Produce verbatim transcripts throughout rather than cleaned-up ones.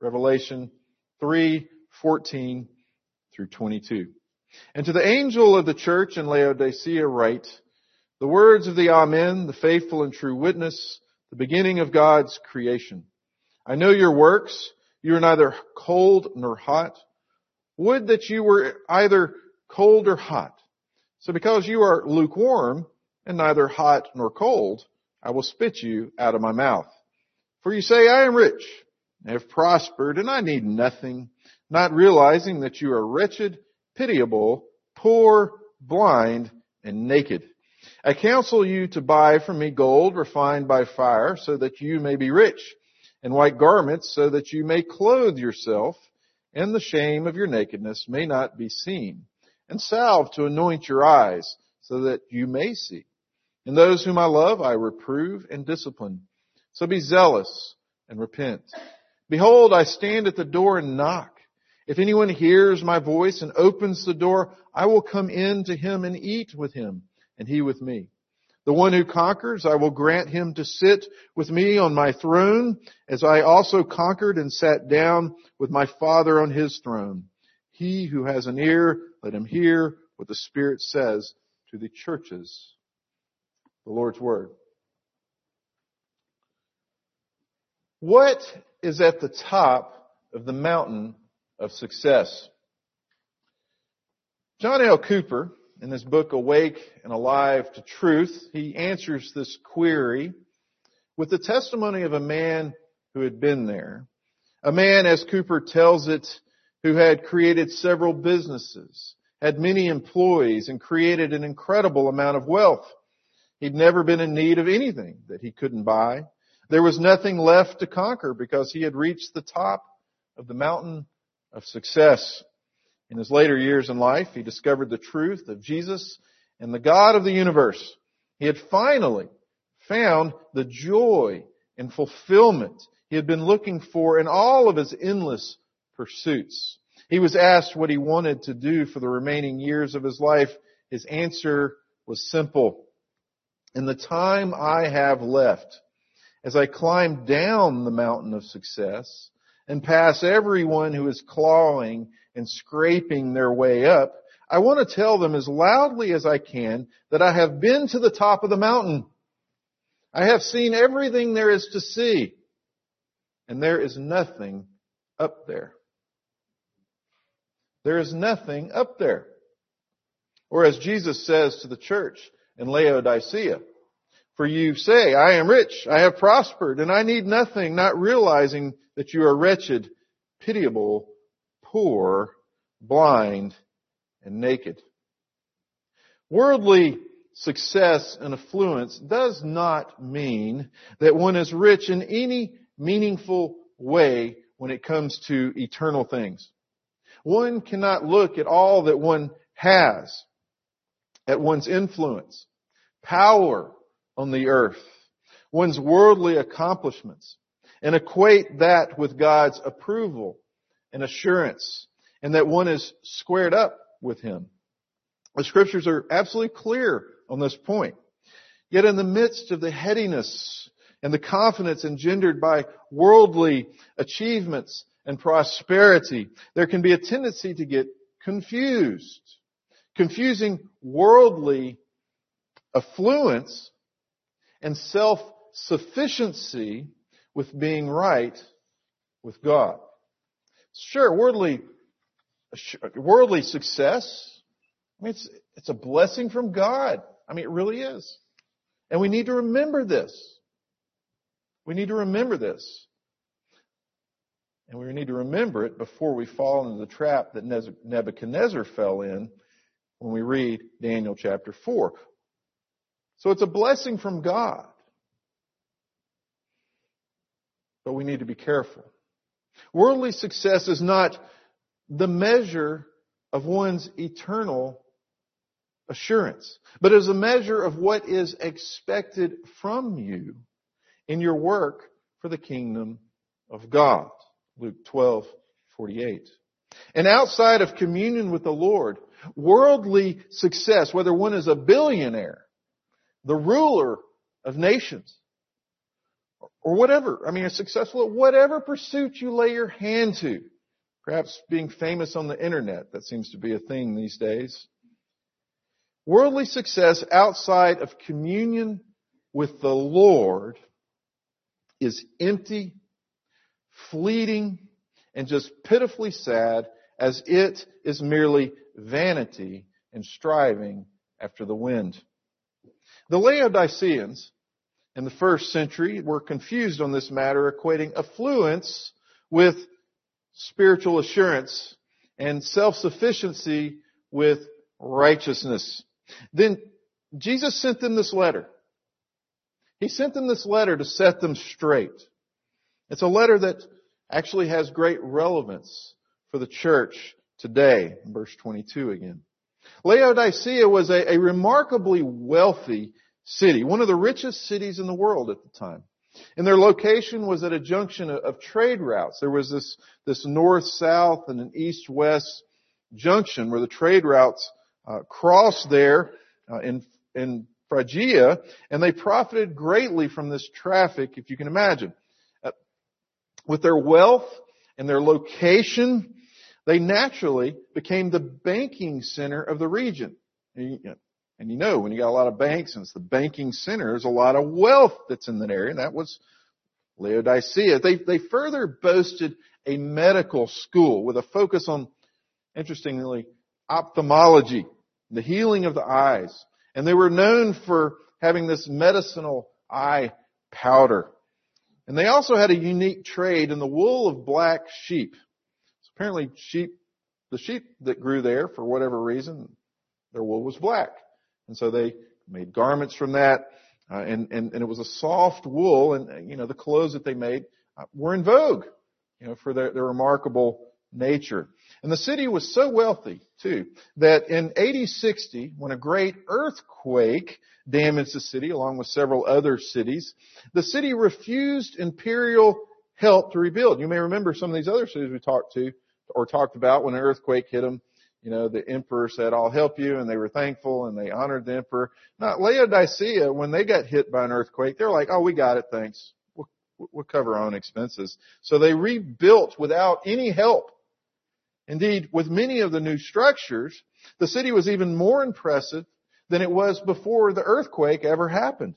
Revelation three fourteen through twenty-two. And to the angel of the church in Laodicea write, the words of the Amen, the faithful and true witness, the beginning of God's creation. I know your works. You are neither cold nor hot. Would that you were either cold or hot. So because you are lukewarm and neither hot nor cold, I will spit you out of my mouth. For you say, I am rich, I have prospered, and I need nothing, not realizing that you are wretched, pitiable, poor, blind, and naked. I counsel you to buy from me gold refined by fire, so that you may be rich, and white garments, so that you may clothe yourself, and the shame of your nakedness may not be seen, and salve to anoint your eyes, so that you may see. And those whom I love I reprove and discipline. So be zealous and repent. Behold, I stand at the door and knock. If anyone hears my voice and opens the door, I will come in to him and eat with him, and he with me. The one who conquers, I will grant him to sit with me on my throne, as I also conquered and sat down with my Father on his throne. He who has an ear, let him hear what the Spirit says to the churches. The Lord's Word. What is at the top of the mountain of success? John L. Cooper, in his book Awake and Alive to Truth, he answers this query with the testimony of a man who had been there. A man, as Cooper tells it, who had created several businesses, had many employees, and created an incredible amount of wealth. He'd never been in need of anything that he couldn't buy. There was nothing left to conquer because he had reached the top of the mountain of success. In his later years in life, he discovered the truth of Jesus and the God of the universe. He had finally found the joy and fulfillment he had been looking for in all of his endless pursuits. He was asked what he wanted to do for the remaining years of his life. His answer was simple. In the time I have left, as I climb down the mountain of success and pass everyone who is clawing and scraping their way up, I want to tell them as loudly as I can that I have been to the top of the mountain. I have seen everything there is to see, and there is nothing up there. There is nothing up there. Or as Jesus says to the church in Laodicea, for you say, I am rich, I have prospered, and I need nothing, not realizing that you are wretched, pitiable, poor, blind, and naked. Worldly success and affluence does not mean that one is rich in any meaningful way when it comes to eternal things. One cannot look at all that one has, at one's influence, power on the earth, one's worldly accomplishments, and equate that with God's approval and assurance, and that one is squared up with Him. The Scriptures are absolutely clear on this point. Yet in the midst of the headiness and the confidence engendered by worldly achievements and prosperity, there can be a tendency to get confused, confusing worldly affluence and self-sufficiency with being right with God. Sure, worldly worldly success, I mean, it's, it's a blessing from God. I mean, it really is. And we need to remember this. We need to remember this. And we need to remember it before we fall into the trap that Nebuchadnezzar fell in when we read Daniel chapter four. So it's a blessing from God. But we need to be careful. Worldly success is not the measure of one's eternal assurance, but is a measure of what is expected from you in your work for the kingdom of God. Luke twelve forty-eight. And outside of communion with the Lord, worldly success, whether one is a billionaire, the ruler of nations, or whatever. I mean, are successful at whatever pursuit you lay your hand to. Perhaps being famous on the internet. That seems to be a thing these days. Worldly success outside of communion with the Lord is empty, fleeting, and just pitifully sad, as it is merely vanity and striving after the wind. The Laodiceans in the first century were confused on this matter, equating affluence with spiritual assurance and self-sufficiency with righteousness. Then Jesus sent them this letter. He sent them this letter to set them straight. It's a letter that actually has great relevance for the church today. Verse twenty-two again. Laodicea was a, a remarkably wealthy city, one of the richest cities in the world at the time. And their location was at a junction of, of trade routes. There was this, this north-south and an east-west junction where the trade routes uh, crossed there uh, in, in Phrygia, and they profited greatly from this traffic, if you can imagine. Uh, with their wealth and their location, they naturally became the banking center of the region. And you, and you know, when you got a lot of banks and it's the banking center, there's a lot of wealth that's in that area, and that was Laodicea. They, they further boasted a medical school with a focus on, interestingly, ophthalmology, the healing of the eyes. And they were known for having this medicinal eye powder. And they also had a unique trade in the wool of black sheep. So apparently sheep, the sheep that grew there, for whatever reason, their wool was black. And so they made garments from that. Uh, and, and, and it was a soft wool. And, you know, the clothes that they made uh, were in vogue, you know, for their, their remarkable nature. And the city was so wealthy, too, that in A D sixty, when a great earthquake damaged the city, along with several other cities, the city refused imperial help to rebuild. You may remember some of these other cities we talked to, or talked about, when an earthquake hit them. You know, the emperor said, I'll help you, and they were thankful, and they honored the emperor. Not Laodicea, when they got hit by an earthquake, they're like, oh, we got it, thanks. We'll, we'll cover our own expenses. So they rebuilt without any help. Indeed, with many of the new structures, the city was even more impressive than it was before the earthquake ever happened.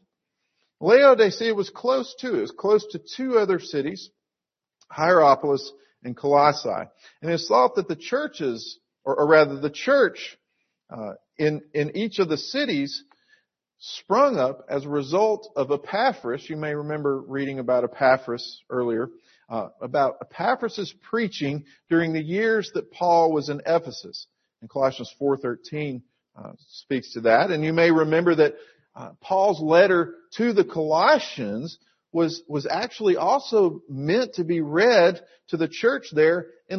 Laodicea was close to, it was close to two other cities, Hierapolis and Colossae. And it's thought that the churches, or, or rather the church uh, in, in each of the cities sprung up as a result of Epaphras. You may remember reading about Epaphras earlier. Uh, about Epaphras' preaching during the years that Paul was in Ephesus. And Colossians four thirteen uh, speaks to that. And you may remember that uh, Paul's letter to the Colossians was, was actually also meant to be read to the church there in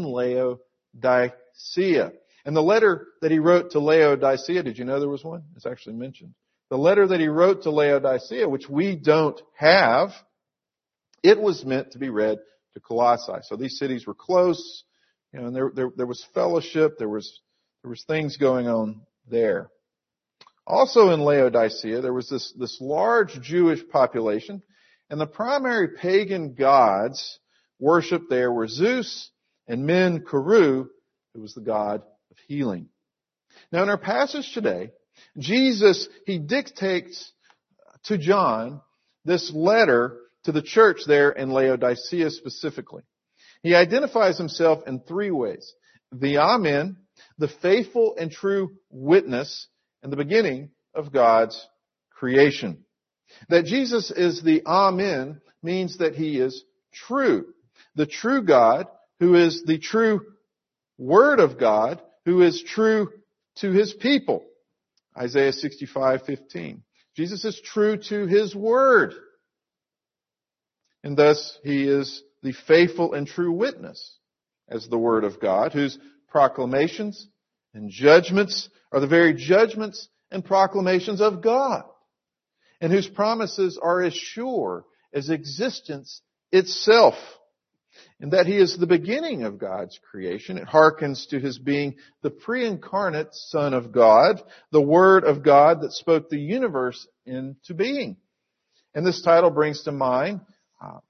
Laodicea. And the letter that he wrote to Laodicea, did you know there was one? It's actually mentioned. The letter that he wrote to Laodicea, which we don't have, it was meant to be read to Colossae. So these cities were close, you know, and there, there, there was fellowship, there was, there was things going on there. Also in Laodicea, there was this, this large Jewish population, and the primary pagan gods worshipped there were Zeus and Men-Kuru, who was the god of healing. Now in our passage today, Jesus, he dictates to John this letter to the church there in Laodicea specifically. He identifies himself in three ways: the Amen, the faithful and true witness, and the beginning of God's creation. That Jesus is the Amen means that he is true. The true God, who is the true Word of God, who is true to his people. Isaiah sixty-five fifteen. Jesus is true to his Word. And thus, he is the faithful and true witness as the Word of God, whose proclamations and judgments are the very judgments and proclamations of God, and whose promises are as sure as existence itself. And that he is the beginning of God's creation. It hearkens to his being the pre-incarnate Son of God, the Word of God that spoke the universe into being. And this title brings to mind Uh,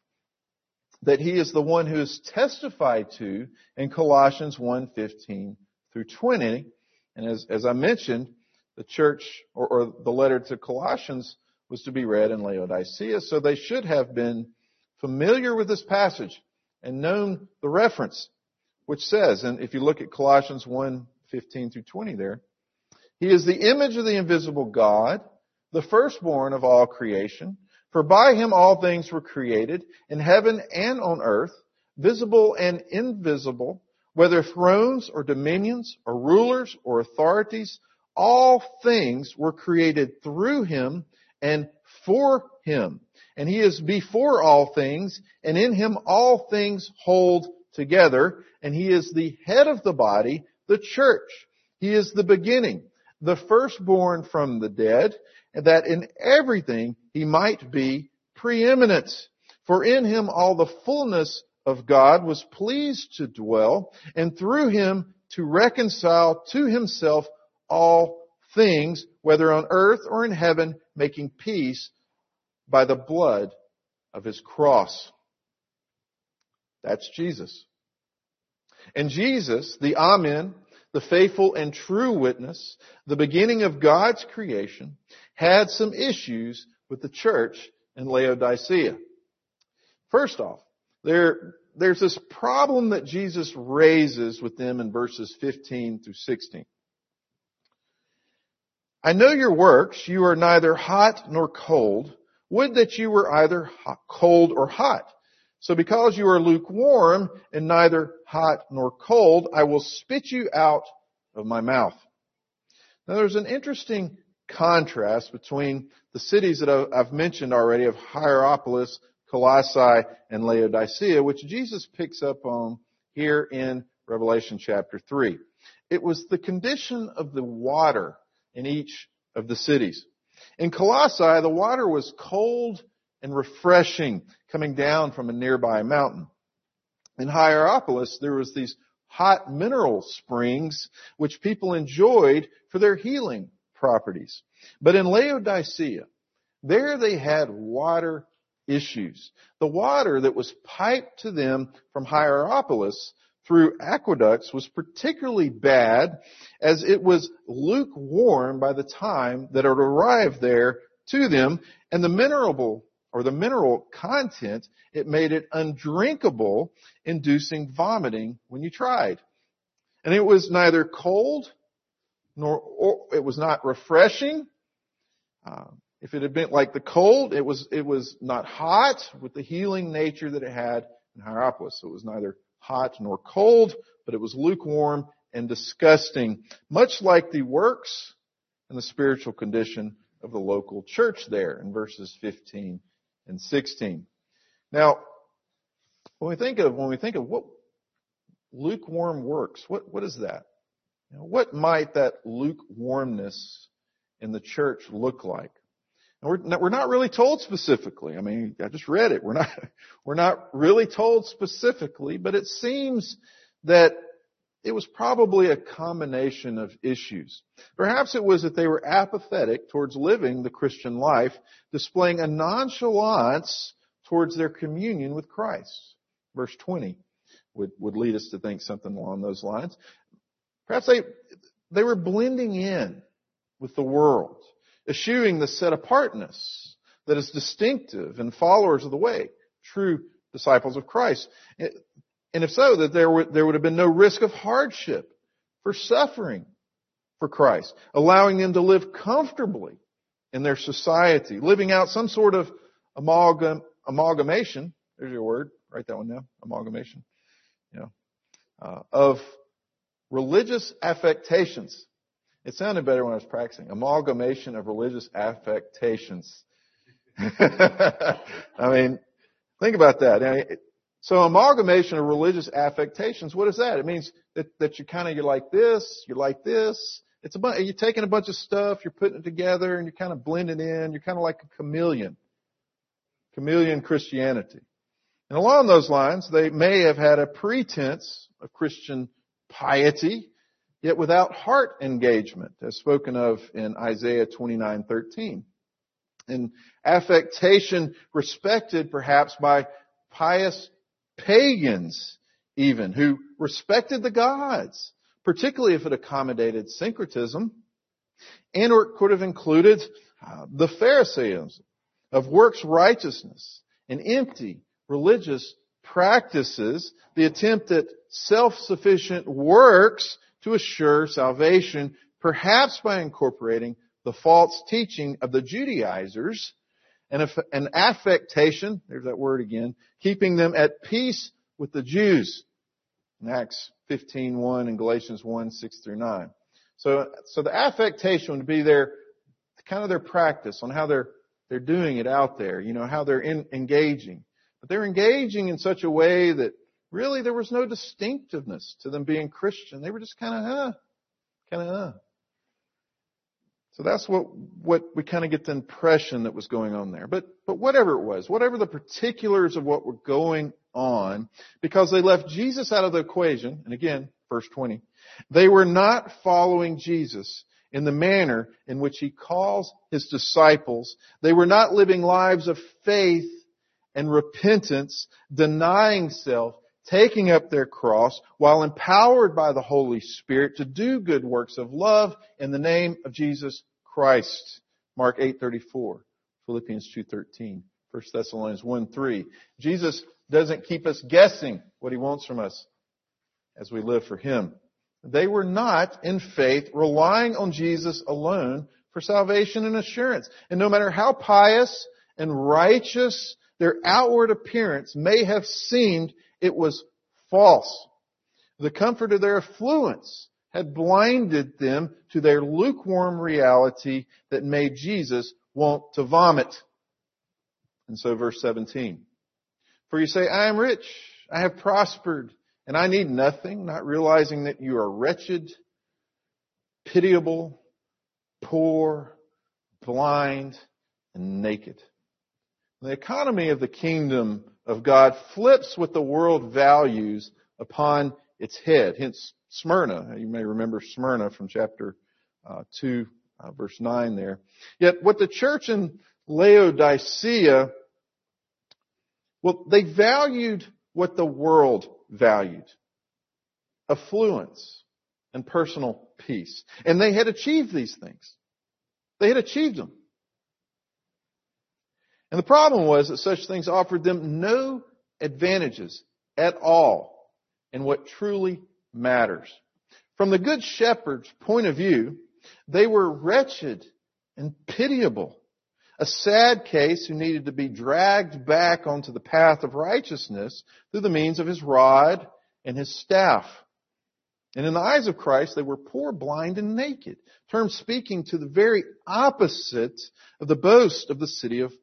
that he is the one who is testified to in Colossians one fifteen through twenty. And as, as I mentioned, the church or, or the letter to Colossians was to be read in Laodicea, so they should have been familiar with this passage and known the reference, which says, and if you look at Colossians one fifteen through twenty there, he is the image of the invisible God, the firstborn of all creation. For by him all things were created, in heaven and on earth, visible and invisible, whether thrones or dominions or rulers or authorities, all things were created through him and for him. And he is before all things, and in him all things hold together. And he is the head of the body, the church. He is the beginning, the firstborn from the dead, and that in everything he might be preeminent. For in him all the fullness of God was pleased to dwell, and through him to reconcile to himself all things, whether on earth or in heaven, making peace by the blood of his cross. That's Jesus. And Jesus, the Amen, the faithful and true witness, the beginning of God's creation, had some issues with the church in Laodicea. First off, there, there's this problem that Jesus raises with them in verses fifteen through sixteen. I know your works. You are neither hot nor cold. Would that you were either hot, cold or hot. So because you are lukewarm and neither hot nor cold, I will spit you out of my mouth. Now there's an interesting contrast between the cities that I've mentioned already of Hierapolis, Colossae, and Laodicea, which Jesus picks up on here in Revelation chapter three. It was the condition of the water in each of the cities. In Colossae, the water was cold and refreshing, coming down from a nearby mountain. In Hierapolis, there was these hot mineral springs, which people enjoyed for their healing properties. But in Laodicea, there they had water issues. The water that was piped to them from Hierapolis through aqueducts was particularly bad, as it was lukewarm by the time that it arrived there to them, and the mineral or the mineral content, it made it undrinkable, inducing vomiting when you tried. And it was neither cold nor or it was not refreshing. Uh, if it had been like the cold, it was it was not hot with the healing nature that it had in Hierapolis. So it was neither hot nor cold, but it was lukewarm and disgusting, much like the works and the spiritual condition of the local church there in verses fifteen and sixteen. Now, when we think of when we think of what lukewarm works, what what is that? You know, what might that lukewarmness in the church look like? And we're not, we're not really told specifically. I mean, I just read it. We're not we're not really told specifically, but it seems that it was probably a combination of issues. Perhaps it was that they were apathetic towards living the Christian life, displaying a nonchalance towards their communion with Christ. Verse twenty would, would lead us to think something along those lines. Perhaps they, they were blending in with the world, eschewing the set-apartness that is distinctive in followers of the way, true disciples of Christ. And if so, that there would, there would have been no risk of hardship for suffering for Christ, allowing them to live comfortably in their society, living out some sort of amalgam, amalgamation, there's your word, write that one down, amalgamation, you know, uh, of religious affectations. It sounded better when I was practicing. Amalgamation of religious affectations. I mean, think about that. So amalgamation of religious affectations, what is that? It means that, that you kind of, you're like this, you're like this. It's a bunch, you're taking a bunch of stuff, you're putting it together, and you're kind of blending in. You're kind of like a chameleon. Chameleon Christianity. And along those lines, they may have had a pretense of Christian piety, yet without heart engagement, as spoken of in Isaiah twenty-nine thirteen. And affectation respected perhaps by pious pagans even, who respected the gods, particularly if it accommodated syncretism. And or it could have included uh, the Pharisaism of works righteousness and empty religious practices, the attempt at self-sufficient works to assure salvation, perhaps by incorporating the false teaching of the Judaizers, and an affectation, there's that word again, keeping them at peace with the Jews. In Acts fifteen one and Galatians one, six through nine. So, so the affectation would be their, kind of their practice on how they're, they're doing it out there, you know, how they're in, engaging. But they're engaging in such a way that really there was no distinctiveness to them being Christian. They were just kind of, huh, kind of, huh. So that's what, what we kind of get the impression that was going on there. But, but whatever it was, whatever the particulars of what were going on, because they left Jesus out of the equation, and again, verse twenty, they were not following Jesus in the manner in which He calls His disciples. They were not living lives of faith and repentance, denying self, taking up their cross, while empowered by the Holy Spirit to do good works of love in the name of Jesus Christ. Mark eight thirty-four, Philippians two thirteen, First Thessalonians one three. Jesus doesn't keep us guessing what He wants from us as we live for Him. They were not, in faith, relying on Jesus alone for salvation and assurance. And no matter how pious and righteous their outward appearance may have seemed, it was false. The comfort of their affluence had blinded them to their lukewarm reality that made Jesus want to vomit. And so verse seventeen. For you say, I am rich, I have prospered, and I need nothing, not realizing that you are wretched, pitiable, poor, blind, and naked. The economy of the kingdom of God flips what the world values upon its head. Hence, Smyrna. You may remember Smyrna from chapter uh, two, uh, verse nine there. Yet what the church in Laodicea, well, they valued what the world valued. Affluence and personal peace. And they had achieved these things. They had achieved them. And the problem was that such things offered them no advantages at all in what truly matters. From the Good Shepherd's point of view, they were wretched and pitiable. A sad case who needed to be dragged back onto the path of righteousness through the means of His rod and His staff. And in the eyes of Christ, they were poor, blind, and naked. Terms speaking to the very opposite of the boast of the city of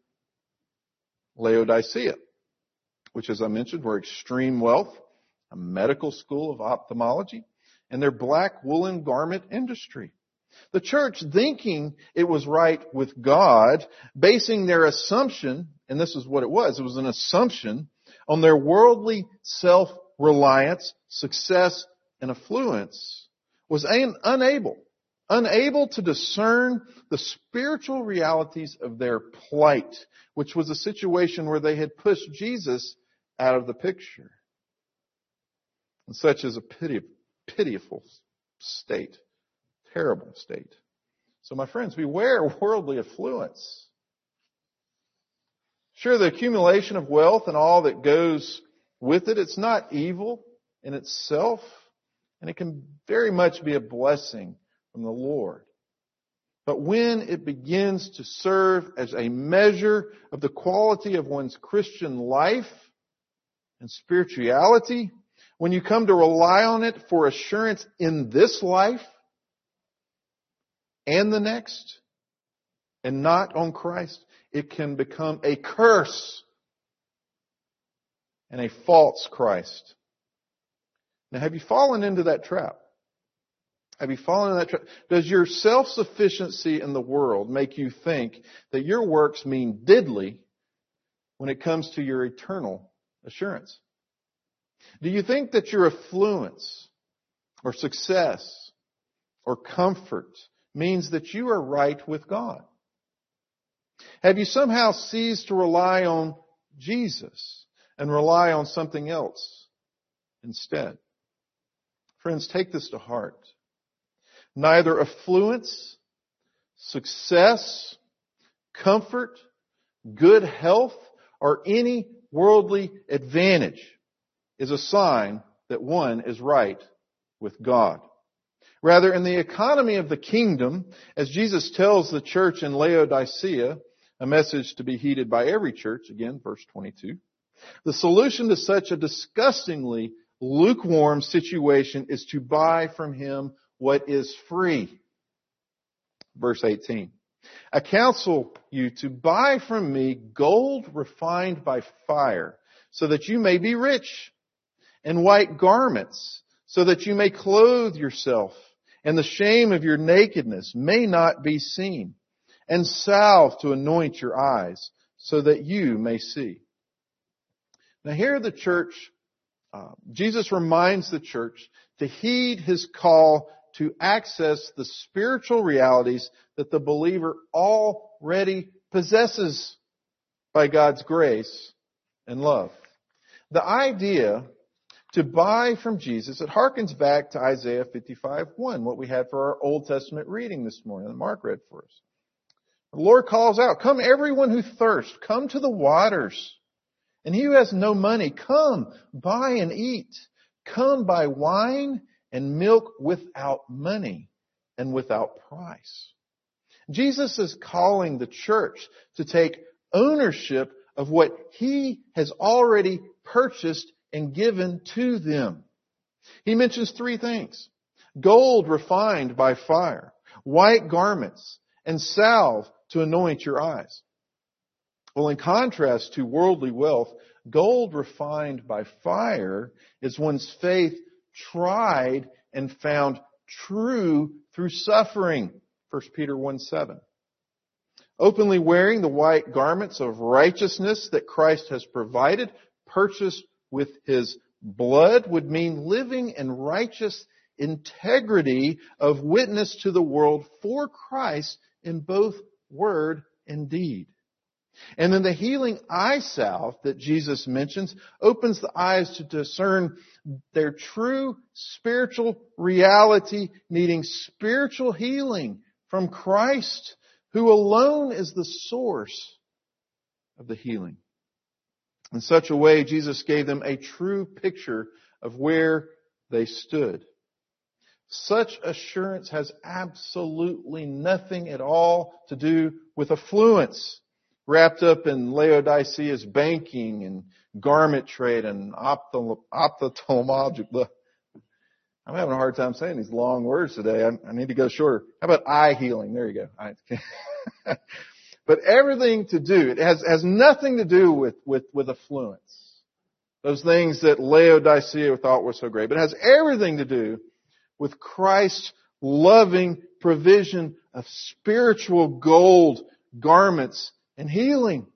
Laodicea, which, as I mentioned, were extreme wealth, a medical school of ophthalmology, and their black woolen garment industry. The church, thinking it was right with God, basing their assumption, and this is what it was, it was an assumption, on their worldly self-reliance, success, and affluence, was un- unable, unable to discern the spiritual realities of their plight, which was a situation where they had pushed Jesus out of the picture. And such is a pity, pitiful state. Terrible state. So my friends, beware worldly affluence. Sure, the accumulation of wealth and all that goes with it, it's not evil in itself, and it can very much be a blessing from the Lord. But when it begins to serve as a measure of the quality of one's Christian life and spirituality, when you come to rely on it for assurance in this life and the next, and not on Christ, it can become a curse and a false Christ. Now, have you fallen into that trap? Have you fallen in that trap? Does your self-sufficiency in the world make you think that your works mean diddly when it comes to your eternal assurance? Do you think that your affluence or success or comfort means that you are right with God? Have you somehow ceased to rely on Jesus and rely on something else instead. Friends, take this to heart. Neither affluence, success, comfort, good health, or any worldly advantage is a sign that one is right with God. Rather, in the economy of the kingdom, as Jesus tells the church in Laodicea, a message to be heeded by every church, again, verse twenty-two, the solution to such a disgustingly lukewarm situation is to buy from him what is free. Verse eighteen. I counsel you to buy from me gold refined by fire, so that you may be rich, and white garments, so that you may clothe yourself, and the shame of your nakedness may not be seen, and salve to anoint your eyes, so that you may see. Now here the church, uh, Jesus reminds the church to heed his call to access the spiritual realities that the believer already possesses by God's grace and love. The idea to buy from Jesus, it harkens back to Isaiah fifty-five one, what we had for our Old Testament reading this morning that Mark read for us. The Lord calls out, "Come everyone who thirsts, come to the waters. And he who has no money, come, buy and eat. Come buy wine and milk without money and without price." Jesus is calling the church to take ownership of what he has already purchased and given to them. He mentions three things: gold refined by fire, white garments, and salve to anoint your eyes. Well, in contrast to worldly wealth, gold refined by fire is one's faith tried and found true through suffering. First Peter one seven. Openly wearing the white garments of righteousness that Christ has provided, purchased with his blood, would mean living in righteous integrity of witness to the world for Christ in both word and deed. And then the healing eye salve that Jesus mentions opens the eyes to discern their true spiritual reality, needing spiritual healing from Christ, who alone is the source of the healing. In such a way, Jesus gave them a true picture of where they stood. Such assurance has absolutely nothing at all to do with affluence, wrapped up in Laodicea's banking and garment trade and ophthalmology. I'm having a hard time saying these long words today. I, I need to go shorter. How about eye healing? There you go. I, but everything to do, it has, has nothing to do with, with, with affluence. Those things that Laodicea thought were so great. But it has everything to do with Christ's loving provision of spiritual gold, garments, and healing.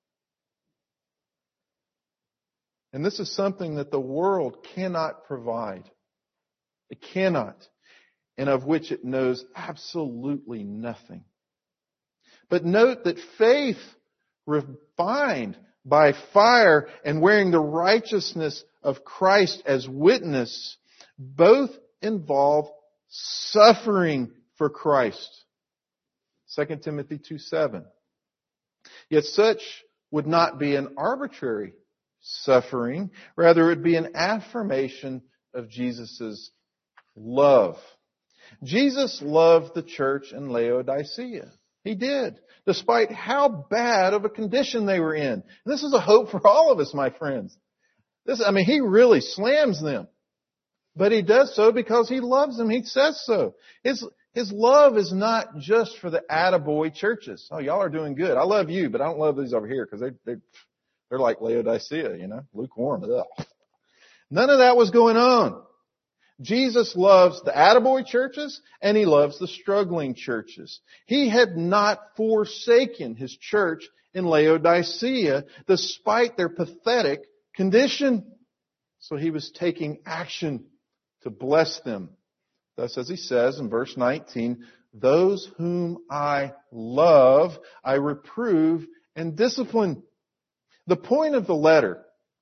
And this is something that the world cannot provide. It cannot. And of which it knows absolutely nothing. But note that faith refined by fire and wearing the righteousness of Christ as witness both involve suffering for Christ. Second Timothy two seven. Yet such would not be an arbitrary suffering. Rather, it would be an affirmation of Jesus' love. Jesus loved the church in Laodicea. He did, despite how bad of a condition they were in. And this is a hope for all of us, my friends. This, I mean, he really slams them. But he does so because he loves them. He says so. His, his love is not just for the attaboy churches. Oh, y'all are doing good. I love you, but I don't love these over here because they, they, they're like Laodicea, you know, lukewarm. Ugh. None of that was going on. Jesus loves the attaboy churches and he loves the struggling churches. He had not forsaken his church in Laodicea despite their pathetic condition. So he was taking action to bless them. Thus, as he says in verse nineteen, those whom I love, I reprove and discipline. The point of the letter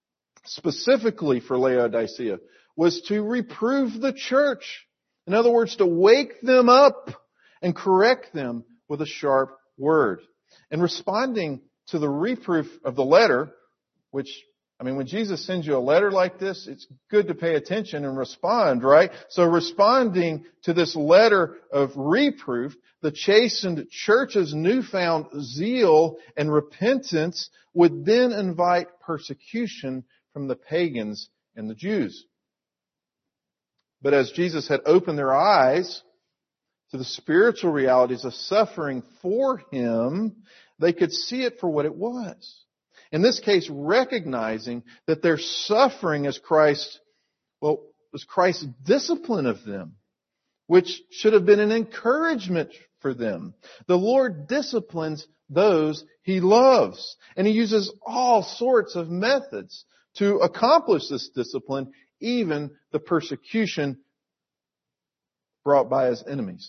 specifically for Laodicea, was to reprove the church. In other words, to wake them up and correct them with a sharp word. And responding to the reproof of the letter, which, I mean, when Jesus sends you a letter like this, it's good to pay attention and respond, right? So responding to this letter of reproof, the chastened church's newfound zeal and repentance would then invite persecution from the pagans and the Jews. But as Jesus had opened their eyes to the spiritual realities of suffering for Him, they could see it for what it was. In this case, recognizing that their suffering is Christ, well, was Christ's discipline of them, which should have been an encouragement for them. The Lord disciplines those He loves, and He uses all sorts of methods to accomplish this discipline, even the persecution brought by His enemies.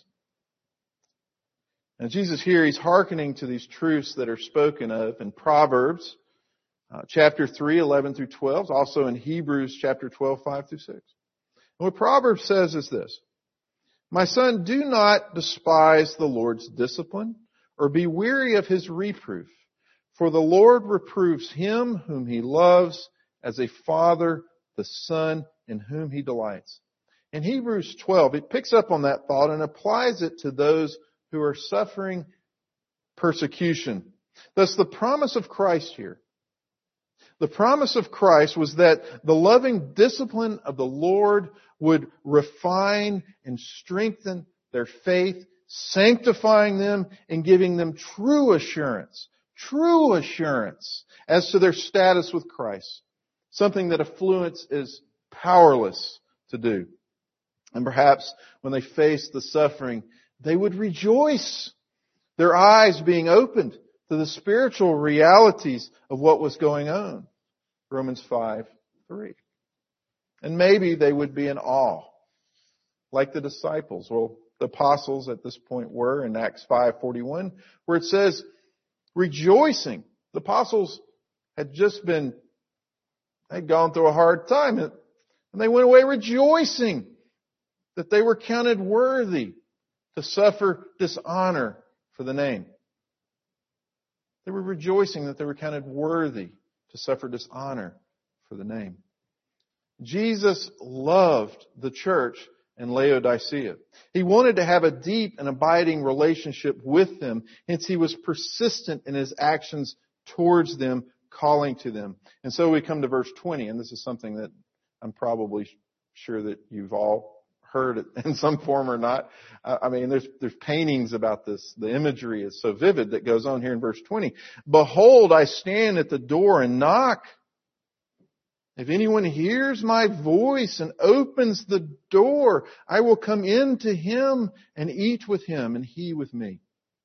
And Jesus here, He's hearkening to these truths that are spoken of in Proverbs uh, chapter three, eleven through twelve, also in Hebrews chapter twelve, five through six. And what Proverbs says is this: "My son, do not despise the Lord's discipline, or be weary of His reproof. For the Lord reproves him whom He loves, as a father the son in whom He delights." In Hebrews twelve, it picks up on that thought and applies it to those who are suffering persecution. Thus, the promise of Christ here, the promise of Christ was that the loving discipline of the Lord would refine and strengthen their faith, sanctifying them and giving them true assurance, true assurance as to their status with Christ, something that affluence is powerless to do. And perhaps when they face the suffering, they would rejoice, their eyes being opened to the spiritual realities of what was going on. Romans five, three. And maybe they would be in awe, like the disciples. Well, the apostles at this point were in Acts five forty-one, where it says, rejoicing. The apostles had just been, they'd gone through a hard time, and they went away rejoicing that they were counted worthy to suffer dishonor for the name. They were rejoicing that they were counted worthy to suffer dishonor for the name. Jesus loved the church in Laodicea. He wanted to have a deep and abiding relationship with them. Hence, He was persistent in His actions towards them, calling to them. And so we come to verse twenty, and this is something that I'm probably sure that you've all heard it in some form or not. I mean, there's there's paintings about this. The imagery is so vivid that goes on here in verse twenty. "Behold, I stand at the door and knock. If anyone hears my voice and opens the door, I will come in to him and eat with him and he with me."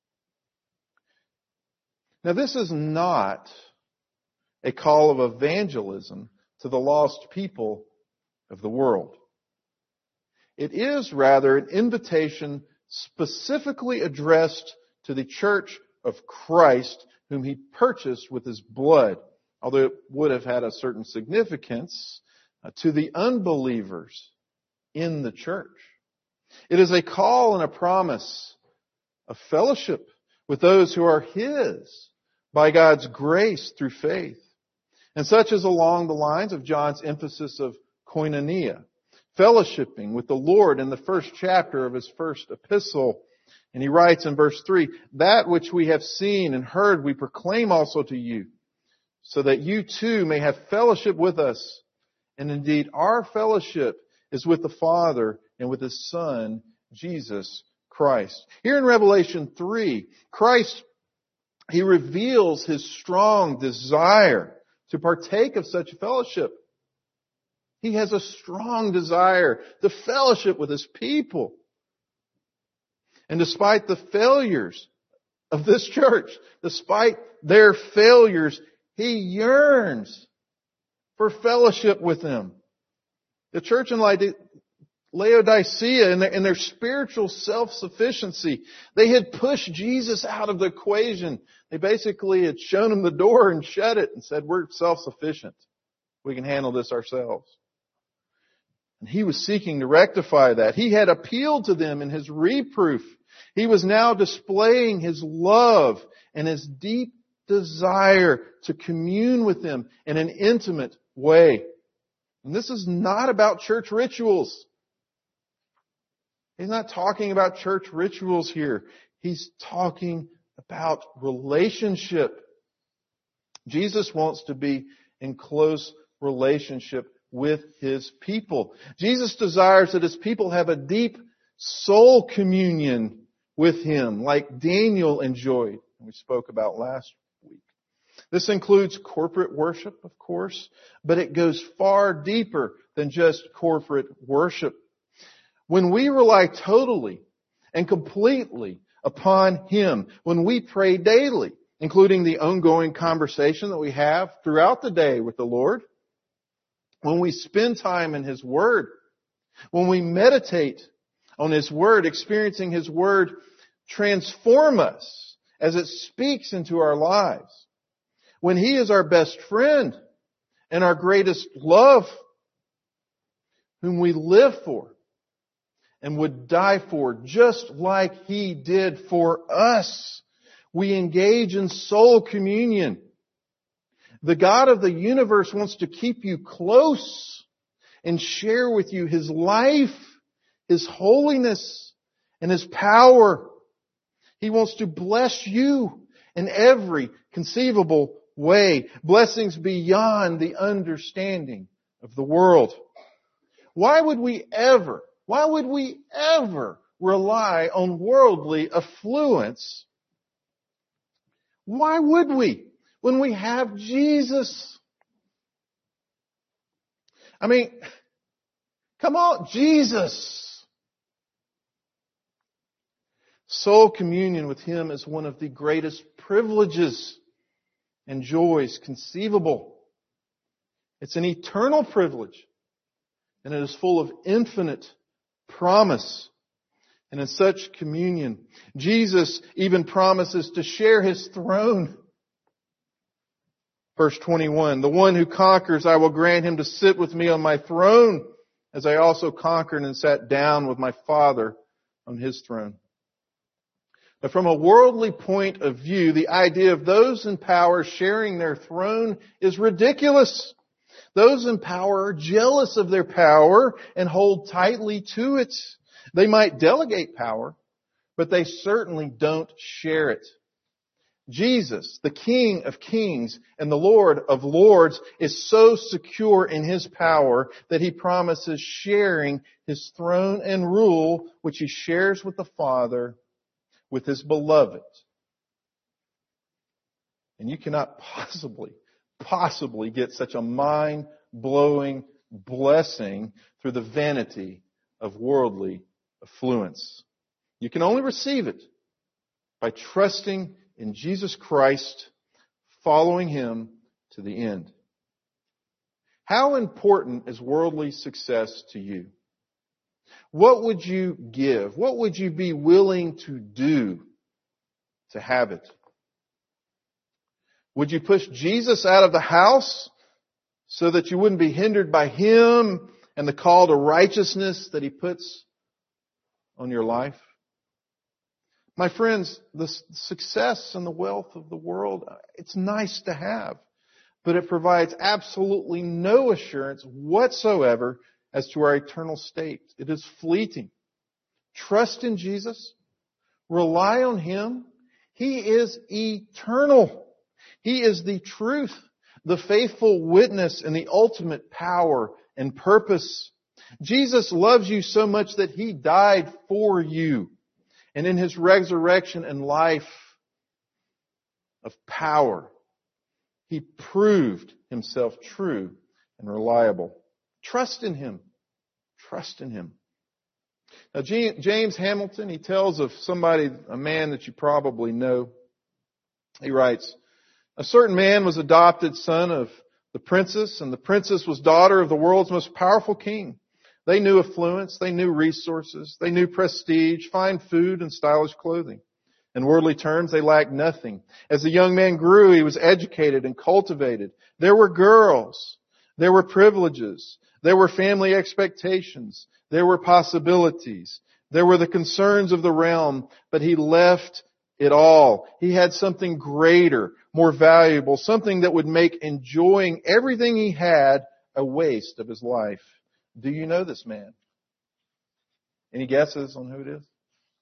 Now, this is not a call of evangelism to the lost people of the world. It is rather an invitation specifically addressed to the church of Christ, whom He purchased with His blood, although it would have had a certain significance to the unbelievers in the church. It is a call and a promise of fellowship with those who are His by God's grace through faith. And such is along the lines of John's emphasis of koinonia, fellowshipping with the Lord in the first chapter of his first epistle. And he writes in verse three, "That which we have seen and heard we proclaim also to you, so that you too may have fellowship with us. And indeed our fellowship is with the Father and with His Son, Jesus Christ." Here in Revelation three, Christ, He reveals His strong desire to partake of such fellowship. He has a strong desire to fellowship with His people. And despite the failures of this church, despite their failures, He yearns for fellowship with them. The church in Laodicea, in their, in their spiritual self-sufficiency, they had pushed Jesus out of the equation. They basically had shown Him the door and shut it and said, "We're self-sufficient." We can handle this ourselves. And he was seeking to rectify that. He had appealed to them in his reproof. He was now displaying his love and his deep desire to commune with them in an intimate way. And this is not about church rituals. He's not talking about church rituals here. He's talking about relationship. Jesus wants to be in close relationship with His people. Jesus desires that His people have a deep soul communion with Him, like Daniel enjoyed, we spoke about last week. This includes corporate worship, of course, but it goes far deeper than just corporate worship. When we rely totally and completely upon Him, when we pray daily, including the ongoing conversation that we have throughout the day with the Lord, when we spend time in His Word, when we meditate on His Word, experiencing His Word transform us as it speaks into our lives, when He is our best friend and our greatest love, whom we live for and would die for, just like He did for us, we engage in soul communion. The God of the universe wants to keep you close and share with you His life, His holiness, and His power. He wants to bless you in every conceivable way. Blessings beyond the understanding of the world. Why would we ever, why would we ever rely on worldly affluence? Why would we? When we have Jesus. I mean, come on, Jesus. Soul communion with Him is one of the greatest privileges and joys conceivable. It's an eternal privilege, and it is full of infinite promise. And in such communion, Jesus even promises to share His throne. Verse twenty-one, the one who conquers, I will grant him to sit with me on my throne, as I also conquered and sat down with my Father on His throne. But from a worldly point of view, the idea of those in power sharing their throne is ridiculous. Those in power are jealous of their power and hold tightly to it. They might delegate power, but they certainly don't share it. Jesus, the King of Kings and the Lord of Lords, is so secure in His power that He promises sharing His throne and rule, which He shares with the Father, with His beloved. And you cannot possibly, possibly get such a mind-blowing blessing through the vanity of worldly affluence. You can only receive it by trusting in Jesus Christ, following Him to the end. How important is worldly success to you? What would you give? What would you be willing to do to have it? Would you push Jesus out of the house so that you wouldn't be hindered by Him and the call to righteousness that He puts on your life? My friends, the success and the wealth of the world, it's nice to have, but it provides absolutely no assurance whatsoever as to our eternal state. It is fleeting. Trust in Jesus. Rely on Him. He is eternal. He is the truth, the faithful witness, and the ultimate power and purpose. Jesus loves you so much that He died for you. And in His resurrection and life of power, He proved Himself true and reliable. Trust in Him. Trust in Him. Now, James Hamilton, he tells of somebody, a man that you probably know. He writes, a certain man was adopted son of the princess, and the princess was daughter of the world's most powerful king. They knew affluence, they knew resources, they knew prestige, fine food, and stylish clothing. In worldly terms, they lacked nothing. As the young man grew, he was educated and cultivated. There were girls There were privileges. There were family expectations. There were possibilities. There were the concerns of the realm, but he left it all. He had something greater, more valuable, something that would make enjoying everything he had a waste of his life. Do you know this man? Any guesses on who it is?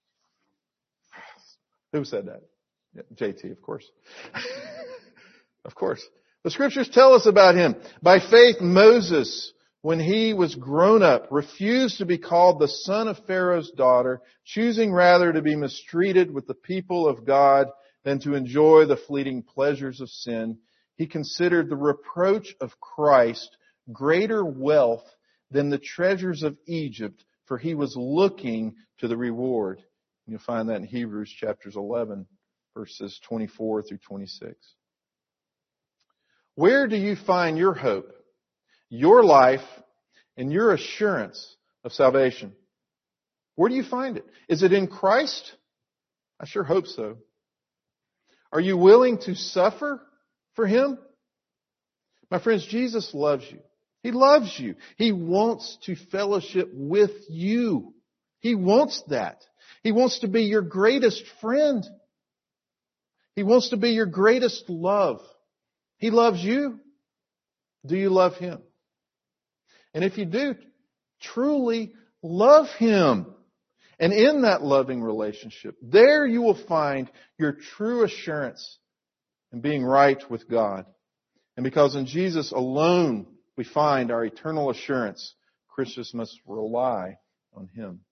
Who said that? Yeah, J T, of course. Of course. The scriptures tell us about him. By faith, Moses, when he was grown up, refused to be called the son of Pharaoh's daughter, choosing rather to be mistreated with the people of God than to enjoy the fleeting pleasures of sin. He considered the reproach of Christ greater wealth than the treasures of Egypt, for he was looking to the reward. You'll find that in Hebrews chapters eleven, verses twenty-four through twenty-six. Where do you find your hope, your life, and your assurance of salvation? Where do you find it? Is it in Christ? I sure hope so. Are you willing to suffer for Him? My friends, Jesus loves you. He loves you. He wants to fellowship with you. He wants that. He wants to be your greatest friend. He wants to be your greatest love. He loves you. Do you love Him? And if you do, truly love Him. And in that loving relationship, there you will find your true assurance in being right with God. And because in Jesus alone we find our eternal assurance, Christians must rely on Him.